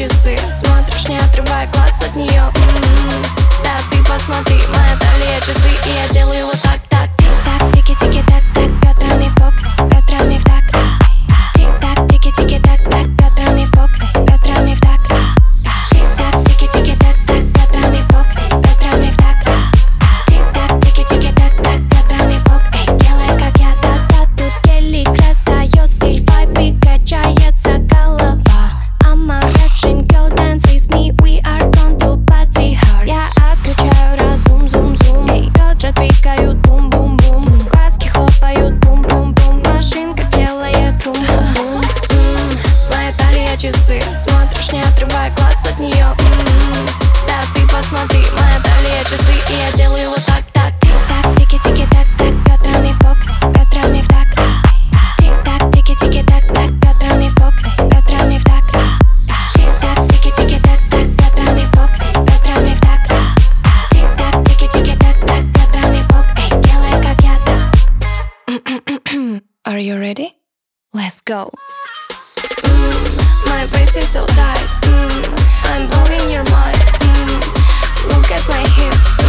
часы, смотришь, не отрывая глаз от нее. Да ты посмотри, моя талия часы, и я делаю вот так, так. Тик-так, тики-тики-так, так, бедрами в бок, бедрами в такт. Тик-так, тики-тики-так, так, бедрами в бок, бедрами в такт. Тик-так, тики-тики-так, так, бедрами в бок, бедрами в такт. Тик-так, тики-тики-так, так, бедрами в бок, делай как я, да-да. Тут гелик раздает стиль, вайб и качается голова. I'm a Russian girl, dance with me, we are going to party hard. Я отключаю разум, зум-зум, бедра двигают бум-бум-бум, глазки хлопают бум-бум-бум, машинка делает бум-бум-бум. Моя талия часы, смотришь, не отрывая глаз от нее. Да ты посмотри, моя талия часы, и я делаю вот так, так. Тик-так, тики-тики-так, так, бедрами в бок, бедрами в такт. Тик-так, тики-тики-так, так, бедрами в бок, бедрами в такт. Тик-так, тики-тики-так, так, бедрами в бок, бедрами в такт. Тик-так, тики-тики-так, так, бедрами в бок, делай как я, да. Are you ready? Let's go. My face is so tight. I'm blowing your mind. Look at my hips.